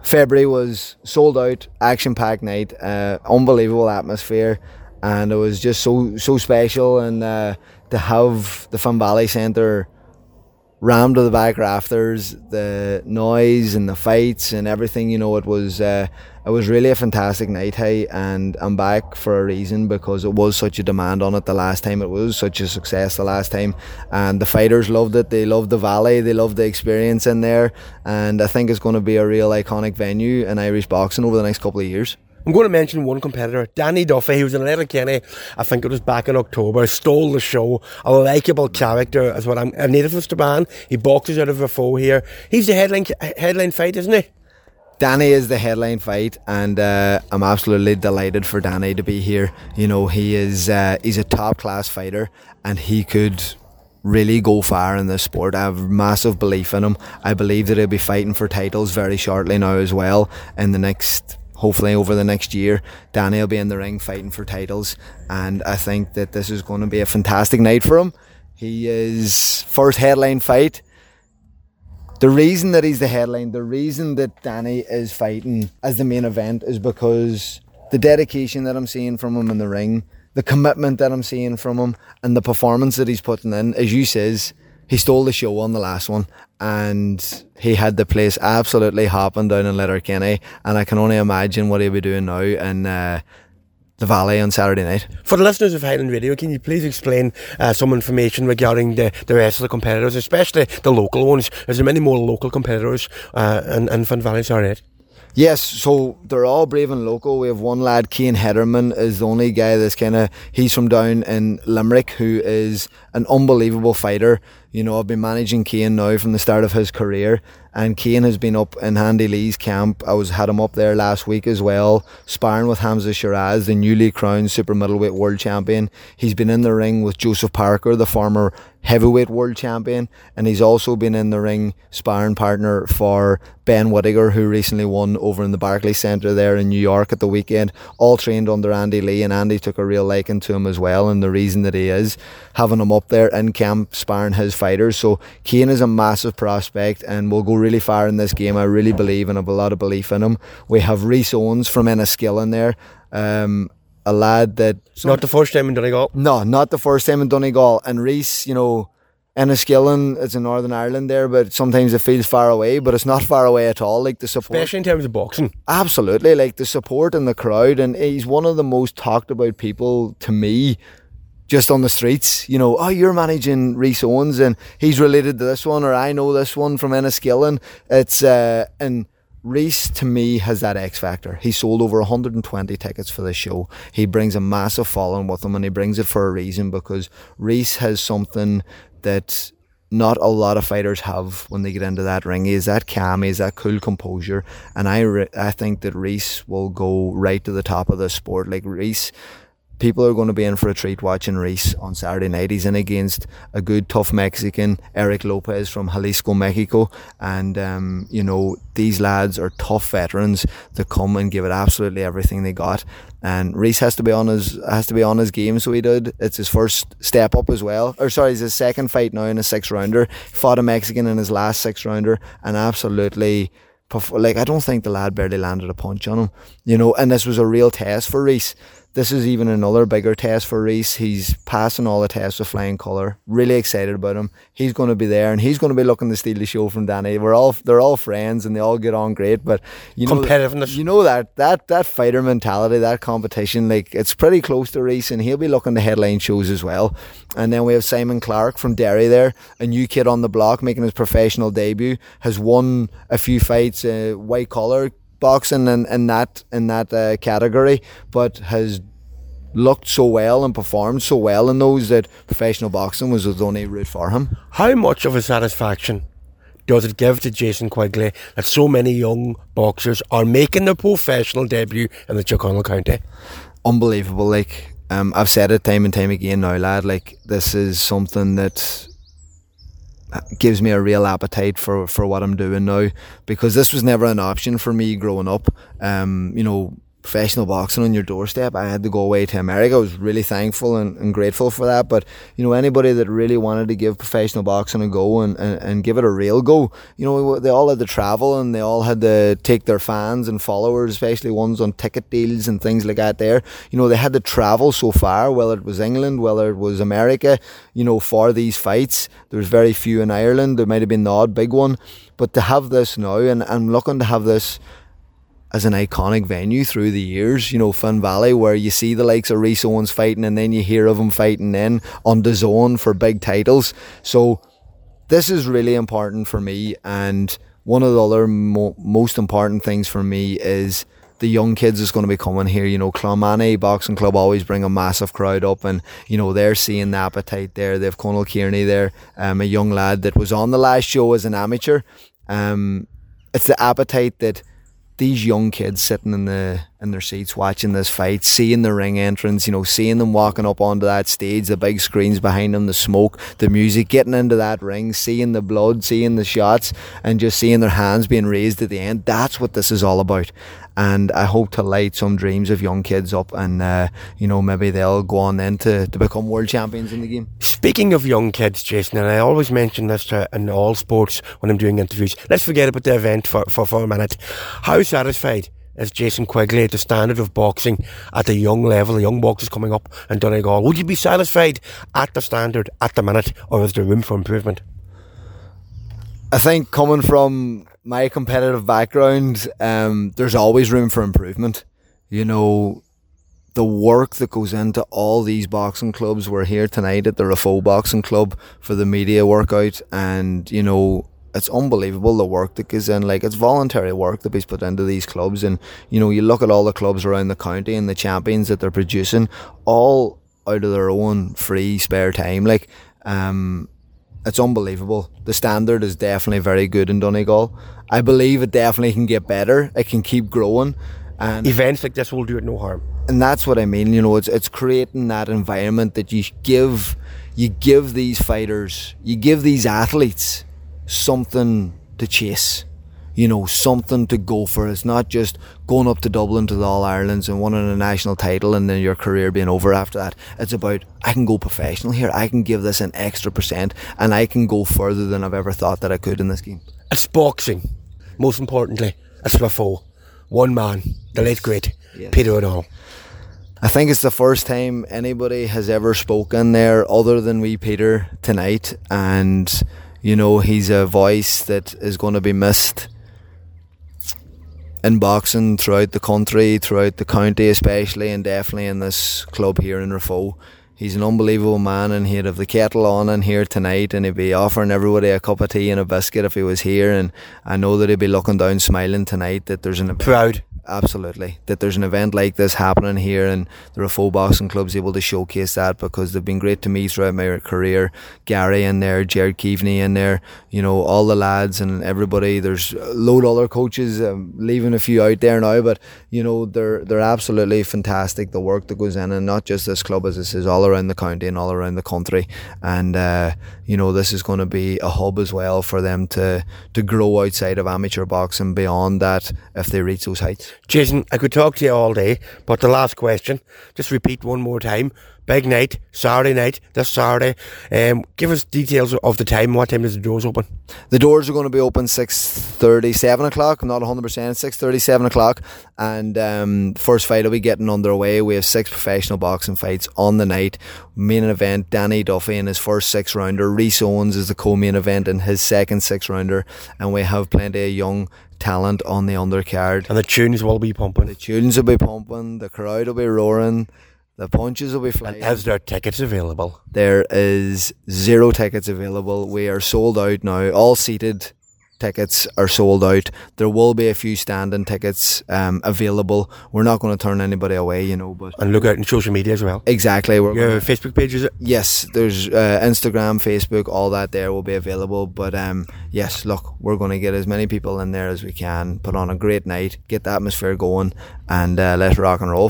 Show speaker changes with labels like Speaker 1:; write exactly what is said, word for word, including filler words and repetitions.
Speaker 1: February was sold out, action-packed night, uh, unbelievable atmosphere, and it was just so so special. And uh, to have the Finn Valley Centre rammed to the back rafters, the noise and the fights and everything, you know, it was uh, it was really a fantastic night, hey, and I'm back for a reason, because it was such a demand on it the last time. It was such a success the last time, and the fighters loved it. They loved the Valley, they loved the experience in there, and I think it's going to be a real iconic venue in Irish boxing over the next couple of years.
Speaker 2: I'm going to mention one competitor, Danny Duffy. He was in Letterkenny, I think it was back in October, stole the show, a likeable character, as what I'm, a native of Strabane. He boxes out of a foe here. He's the headline headline fight, isn't he?
Speaker 1: Danny is the headline fight, and uh, I'm absolutely delighted for Danny to be here. You know, he is uh, he's a top class fighter, and he could really go far in this sport. I have massive belief in him. I believe that he'll be fighting for titles very shortly now as well, in the next, hopefully over the next year. Danny will be in the ring fighting for titles, and I think that this is going to be a fantastic night for him. He is first headline fight. The reason that he's the headline, the reason that Danny is fighting as the main event, is because the dedication that I'm seeing from him in the ring, the commitment that I'm seeing from him, and the performance that he's putting in. As you says, he stole the show on the last one, and he had the place absolutely hopping down in Letterkenny, and I can only imagine what he'll be doing now in uh, the Valley on Saturday night.
Speaker 2: For the listeners of Highland Radio, can you please explain uh, some information regarding the, the rest of the competitors, especially the local ones? Is there many more local competitors uh, in, in Finn Valley Saturday night?
Speaker 1: Yes, so they're all brave and local. We have one lad, Cian Hederman, is the only guy that's kind of, he's from down in Limerick, who is an unbelievable fighter. You know, I've been managing Cian now from the start of his career, and Cian has been up in Handy Lee's camp. I was had him up there last week as well, sparring with Hamza Shiraz, the newly crowned super middleweight world champion. He's been in the ring with Joseph Parker, the former heavyweight world champion, and he's also been in the ring sparring partner for Ben Whittaker, who recently won over in the Barclays Centre there in New York at the weekend. All trained under Andy Lee, and Andy took a real liking to him as well, and the reason that he is having him up there in camp sparring his fighters. So Cian is a massive prospect and will go really far in this game. I really believe, and I have a lot of belief in him. We have Rhys Owens from Enniskillen in there, um, a lad that...
Speaker 2: Not the first time in Donegal.
Speaker 1: No, not the first time in Donegal. And Rhys, you know, Enniskillen, it's in Northern Ireland there, but sometimes it feels far away, but it's not far away at all. Like the support,
Speaker 2: especially in terms of boxing.
Speaker 1: Absolutely, like the support in the crowd, and he's one of the most talked about people to me, just on the streets. You know, oh, you're managing Rhys Owens, and he's related to this one, or I know this one from Enniskillen. It's uh, and Rhys, to me, has that X factor. He sold over one hundred twenty tickets for this show. He brings a massive following with him, and he brings it for a reason, because Rhys has something that not a lot of fighters have when they get into that ring. He is that calm, he is that cool composure, and I re- I think that Rhys will go right to the top of this sport. Like Rhys, people are going to be in for a treat watching Rhys on Saturday night. He's in against a good, tough Mexican, Eric Lopez from Jalisco, Mexico. And, um, you know, these lads are tough veterans that come and give it absolutely everything they got. And Rhys has to be on his has to be on his game, so he did. It's his first step up as well. Or sorry, it's his second fight now in a six rounder. Fought a Mexican in his last six rounder, and absolutely, like, I don't think the lad barely landed a punch on him. You know, and this was a real test for Rhys. This is even another bigger test for Rhys. He's passing all the tests with flying colour. Really excited about him. He's going to be there, and he's going to be looking to steal the show from Danny. We're all they're all friends, and they all get on great. But you know,
Speaker 2: competitiveness.
Speaker 1: You know that that that fighter mentality, that competition, like, it's pretty close to Rhys, and he'll be looking to headline shows as well. And then we have Simon Clark from Derry there, a new kid on the block making his professional debut. Has won a few fights, uh, white collar boxing in, in that in that uh, category, but has looked so well and performed so well in those that professional boxing was the only route for him.
Speaker 2: How much of a satisfaction does it give to Jason Quigley that so many young boxers are making their professional debut in the Tyrconnell County?
Speaker 1: Unbelievable. Like, um, I've said it time and time again now, lad, like, this is something that gives me a real appetite for, for what I'm doing now, because this was never an option for me growing up. Um, you know, professional boxing on your doorstep. I had to go away to America. I was really thankful and, and grateful for that. But, you know, anybody that really wanted to give professional boxing a go and, and, and give it a real go, you know, they all had to travel and they all had to take their fans and followers, especially ones on ticket deals and things like that there. You know, they had to travel so far, whether it was England, whether it was America, you know, for these fights. There was very few in Ireland. There might have been the odd big one. But to have this now, and I'm looking to have this as an iconic venue through the years, you know, Finn Valley, where you see the likes of Rhys Owens fighting and then you hear of him fighting then on D A Z N for big titles. So this is really important for me, and one of the other mo- most important things for me is the young kids is going to be coming here. You know, Clonmany Boxing Club always bring a massive crowd up, and you know, they're seeing the appetite there. They have Conal Kearney there, um, a young lad that was on the last show as an amateur. Um, it's the appetite that these young kids sitting in the in their seats watching this fight, seeing the ring entrance, you know, seeing them walking up onto that stage, the big screens behind them, the smoke, the music, getting into that ring, seeing the blood, seeing the shots, and just seeing their hands being raised at the end. That's what this is all about. And I hope to light some dreams of young kids up, and uh, you know, maybe they'll go on then to, to become world champions in the game.
Speaker 2: Speaking of young kids, Jason, and I always mention this to, in all sports when I'm doing interviews, let's forget about the event for, for, for a minute. How satisfied is Jason Quigley at the standard of boxing at a young level, young boxers coming up in Donegal? Would you be satisfied at the standard at the minute, or is there room for improvement?
Speaker 1: I think coming from my competitive background, um, there's always room for improvement. You know, the work that goes into all these boxing clubs. We're here tonight at the Rafo Boxing Club for the media workout, and you know, it's unbelievable the work that goes in. Like, it's voluntary work that is put into these clubs, and you know, you look at all the clubs around the county and the champions that they're producing, all out of their own free spare time. Like, um, it's unbelievable. The standard is definitely very good in Donegal. I believe it definitely can get better. It can keep growing, and
Speaker 2: events like this will do it no harm.
Speaker 1: And that's what I mean. You know, it's it's creating that environment that you give, you give these fighters, you give these athletes something to chase. You know, something to go for. It's not just going up to Dublin to the All-Irelands and winning a national title and then your career being over after that. It's about, I can go professional here. I can give this an extra percent, and I can go further than I've ever thought that I could in this game.
Speaker 2: It's boxing. Most importantly, it's Rafo. One man, the late great yes. Peter O'Donnell.
Speaker 1: I think it's the first time anybody has ever spoken there other than we Peter tonight, and you know, he's a voice that is going to be missed in boxing throughout the country, throughout the county especially, and definitely in this club here in Rafo. He's an unbelievable man, and he'd have the kettle on in here tonight, and he'd be offering everybody a cup of tea and a biscuit if he was here, and I know that he'd be looking down smiling tonight that there's an event.
Speaker 2: Proud.
Speaker 1: Absolutely, that there's an event like this happening here, and the Rafo Boxing Club's able to showcase that, because they've been great to me throughout my career. Gary in there, Jared Keaveney in there, you know, all the lads and everybody. There's a load of other coaches, um, leaving a few out there now, but you know, they're they're absolutely fantastic, the work that goes in, and not just this club, as this is all around the county and all around the country. And uh, you know, this is going to be a hub as well for them to to grow outside of amateur boxing beyond that if they reach those heights.
Speaker 2: Jason, I could talk to you all day, but the last question, just repeat one more time. Big night, Saturday night, this Saturday. Um, give us details of the time. What time does the doors open?
Speaker 1: The doors are going to be open six thirty, seven o'clock. I'm not one hundred percent. six thirty, seven o'clock. And um, first fight will be getting underway. We have six professional boxing fights on the night. Main event, Danny Duffy in his first six rounder. Rhys Owens is the co-main event in his second six rounder. And we have plenty of young talent on the undercard.
Speaker 2: And the tunes will be pumping.
Speaker 1: The tunes will be pumping. The crowd will be roaring. The punches will be flying.
Speaker 2: And is there tickets available?
Speaker 1: There is zero tickets available. We are sold out now. All seated tickets are sold out. There will be a few standing tickets um, available. We're not going to turn anybody away, you know. But
Speaker 2: and look out in social media as well.
Speaker 1: Exactly. We're
Speaker 2: Your Facebook page, is it?
Speaker 1: Yes, there's uh, Instagram, Facebook, all that there will be available. But um, yes, look, we're going to get as many people in there as we can, put on a great night, get the atmosphere going, and uh, let's rock and roll.